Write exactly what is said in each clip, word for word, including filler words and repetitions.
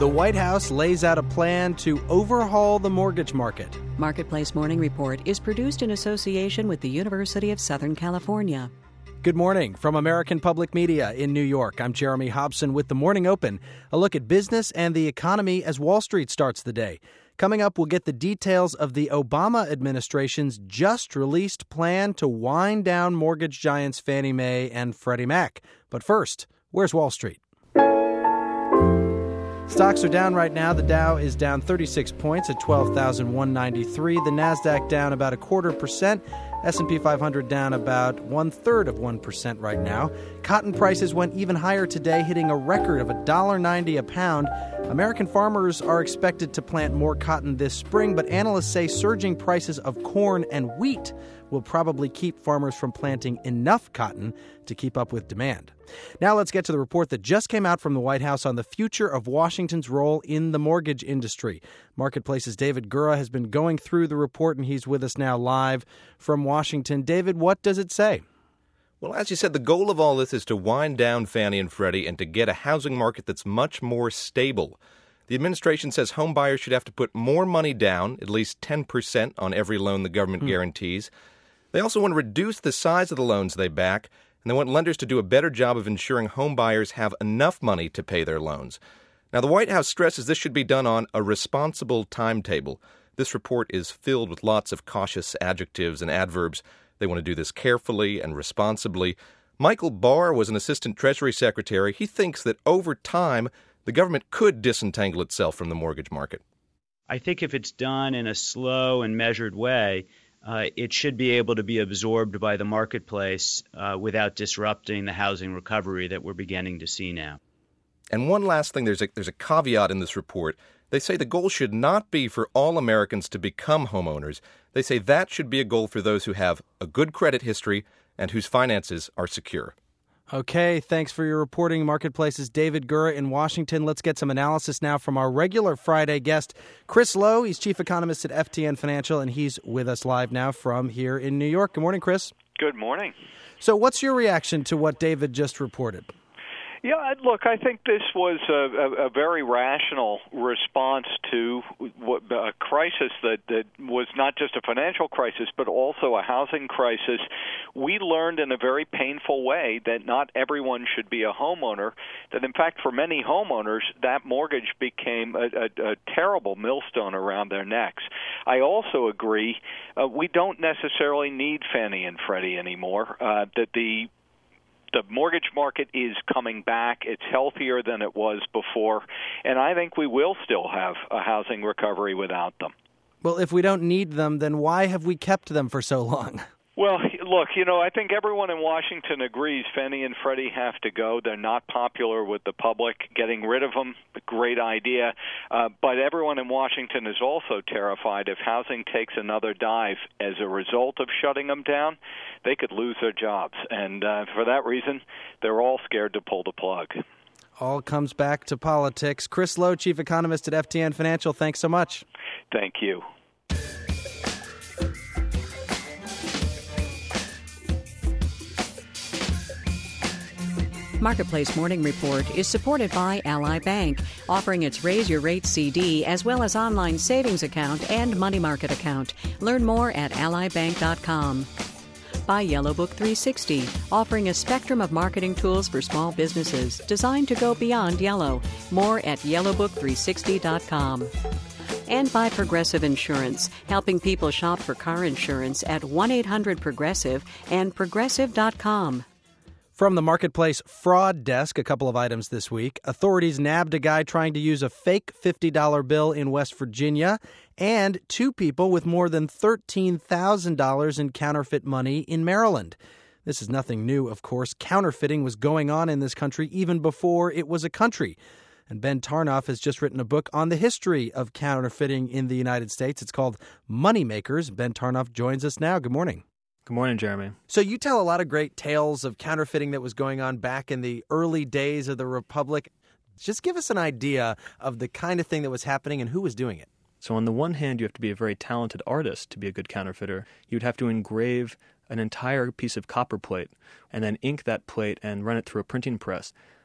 The White House lays out a plan to overhaul the mortgage market. Marketplace Morning Report is produced in association with the University of Southern California. Good morning from American Public Media in New York. I'm Jeremy Hobson with The Morning Open, a look at business and the economy as Wall Street starts the day. Coming up, we'll get the details of the Obama administration's just-released plan to wind down mortgage giants Fannie Mae and Freddie Mac. But first, where's Wall Street? Stocks are down right now. The Dow is down thirty-six points at twelve thousand one hundred ninety-three. The Nasdaq down about a quarter percent. S and P five hundred down about one-third of one percent right now. Cotton prices went even higher today, hitting a record of one dollar ninety a pound. American farmers are expected to plant more cotton this spring, but analysts say surging prices of corn and wheat will probably keep farmers from planting enough cotton to keep up with demand. Now let's get to the report that just came out from the White House on the future of Washington's role in the mortgage industry. Marketplace's David Gura has been going through the report, and he's with us now live from Washington. David, what does it say? Well, as you said, the goal of all this is to wind down Fannie and Freddie and to get a housing market that's much more stable. The administration says home buyers should have to put more money down, at least ten percent on every loan the government hmm. guarantees. They also want to reduce the size of the loans they back, and they want lenders to do a better job of ensuring home buyers have enough money to pay their loans. Now, the White House stresses this should be done on a responsible timetable. This report is filled with lots of cautious adjectives and adverbs. They want to do this carefully and responsibly. Michael Barr was an assistant Treasury Secretary. He thinks that over time, the government could disentangle itself from the mortgage market. I think if it's done in a slow and measured way, Uh, it should be able to be absorbed by the marketplace uh, without disrupting the housing recovery that we're beginning to see now. And one last thing, there's a, there's a caveat in this report. They say the goal should not be for all Americans to become homeowners. They say that should be a goal for those who have a good credit history and whose finances are secure. Okay, thanks for your reporting. Marketplace's David Gura in Washington. Let's get some analysis now from our regular Friday guest, Chris Lowe. He's chief economist at F T N Financial, and he's with us live now from here in New York. Good morning, Chris. Good morning. So what's your reaction to what David just reported? Yeah, look, I think this was a, a, a very rational response to what, a crisis that, that was not just a financial crisis, but also a housing crisis. We learned in a very painful way that not everyone should be a homeowner, that in fact for many homeowners, that mortgage became a, a, a terrible millstone around their necks. I also agree uh, we don't necessarily need Fannie and Freddie anymore, uh, that the The mortgage market is coming back. It's healthier than it was before, and I think we will still have a housing recovery without them. Well, if we don't need them, then why have we kept them for so long? Well, look, you know, I think everyone in Washington agrees Fannie and Freddie have to go. They're not popular with the public. Getting rid of them, a great idea. Uh, but everyone in Washington is also terrified if housing takes another dive as a result of shutting them down, they could lose their jobs. And uh, for that reason, they're all scared to pull the plug. All comes back to politics. Chris Lowe, chief economist at F T N Financial, thanks so much. Thank you. Marketplace Morning Report is supported by Ally Bank, offering its Raise Your Rate C D as well as online savings account and money market account. Learn more at ally bank dot com. By Yellow Book three sixty, offering a spectrum of marketing tools for small businesses designed to go beyond yellow. More at yellow book three sixty dot com. And by Progressive Insurance, helping people shop for car insurance at one eight hundred progressive and progressive dot com. From the Marketplace Fraud Desk, a couple of items this week. Authorities nabbed a guy trying to use a fake fifty dollar bill in West Virginia, and two people with more than thirteen thousand dollars in counterfeit money in Maryland. This is nothing new, of course. Counterfeiting was going on in this country even before it was a country. And Ben Tarnoff has just written a book on the history of counterfeiting in the United States. It's called Moneymakers. Ben Tarnoff joins us now. Good morning. Good morning, Jeremy. So you tell a lot of great tales of counterfeiting that was going on back in the early days of the Republic. Just give us an idea of the kind of thing that was happening and who was doing it. So on the one hand, you have to be a very talented artist to be a good counterfeiter. You'd have to engrave an entire piece of copper plate and then ink that plate and run it through a printing press.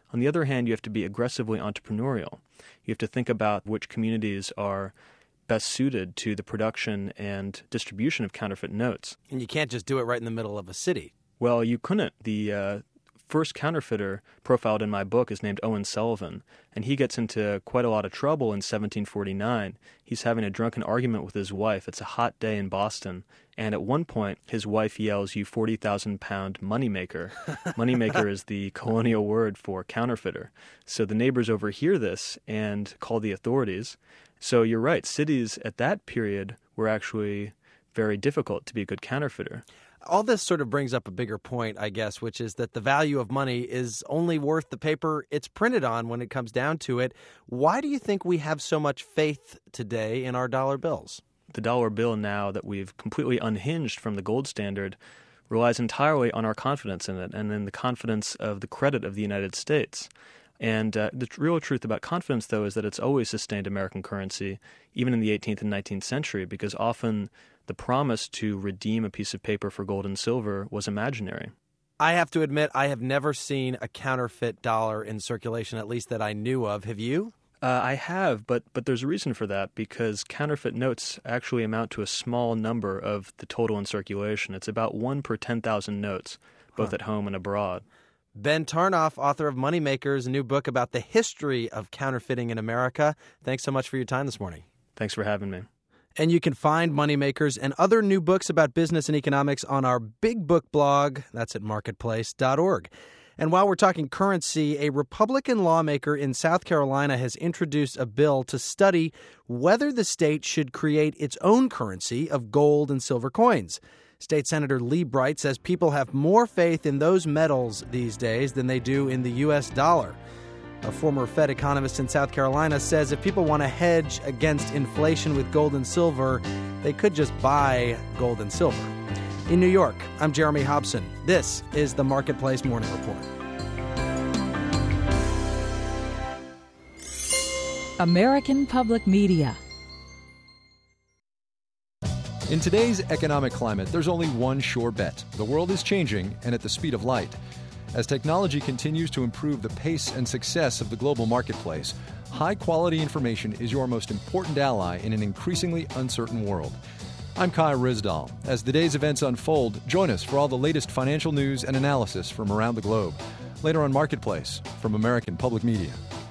On the other hand, you have to be aggressively entrepreneurial. You have to think about which communities are best suited to the production and distribution of counterfeit notes. And you can't just do it right in the middle of a city. Well, you couldn't. The uh, first counterfeiter profiled in my book is named Owen Sullivan, and he gets into quite a lot of trouble in seventeen forty-nine. He's having a drunken argument with his wife. It's a hot day in Boston, and at one point, his wife yells, "You forty thousand pound moneymaker." Moneymaker is the colonial word for counterfeiter. So the neighbors overhear this and call the authorities. So you're right, cities at that period were actually very difficult to be a good counterfeiter. All this sort of brings up a bigger point, I guess, which is that the value of money is only worth the paper it's printed on when it comes down to it. Why do you think we have so much faith today in our dollar bills? The dollar bill, now that we've completely unhinged from the gold standard, relies entirely on our confidence in it and in the confidence of the credit of the United States. And uh, the t- real truth about confidence, though, is that it's always sustained American currency, even in the eighteenth and nineteenth century, because often the promise to redeem a piece of paper for gold and silver was imaginary. I have to admit, I have never seen a counterfeit dollar in circulation, at least that I knew of. Have you? Uh, I have, but but there's a reason for that, because counterfeit notes actually amount to a small number of the total in circulation. It's about one per ten thousand notes, both huh. at home and abroad. Ben Tarnoff, author of Moneymakers, a new book about the history of counterfeiting in America. Thanks so much for your time this morning. Thanks for having me. And you can find Moneymakers and other new books about business and economics on our Big Book blog. That's at marketplace dot org. And while we're talking currency, a Republican lawmaker in South Carolina has introduced a bill to study whether the state should create its own currency of gold and silver coins. State Senator Lee Bright says people have more faith in those metals these days than they do in the U S dollar. A former Fed economist in South Carolina says if people want to hedge against inflation with gold and silver, they could just buy gold and silver. In New York, I'm Jeremy Hobson. This is the Marketplace Morning Report. American Public Media. In today's economic climate, there's only one sure bet. The world is changing, and at the speed of light. As technology continues to improve the pace and success of the global marketplace, high-quality information is your most important ally in an increasingly uncertain world. I'm Kai Rizdal. As the day's events unfold, join us for all the latest financial news and analysis from around the globe. Later on Marketplace from American Public Media.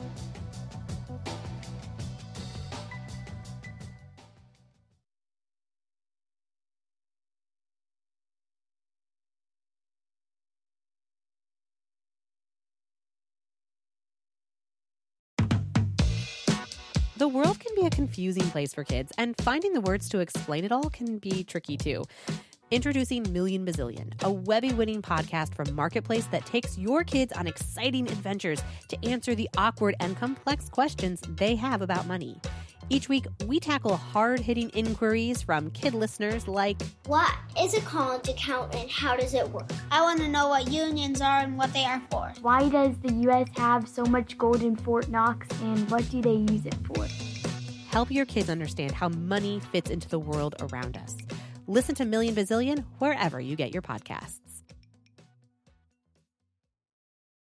The world can be a confusing place for kids, and finding the words to explain it all can be tricky too. Introducing Million Bazillion, a Webby-winning podcast from Marketplace that takes your kids on exciting adventures to answer the awkward and complex questions they have about money. Each week, we tackle hard-hitting inquiries from kid listeners like, what is a college account and how does it work? I want to know what unions are and what they are for. Why does the U S have so much gold in Fort Knox and what do they use it for? Help your kids understand how money fits into the world around us. Listen to Million Bazillion wherever you get your podcasts.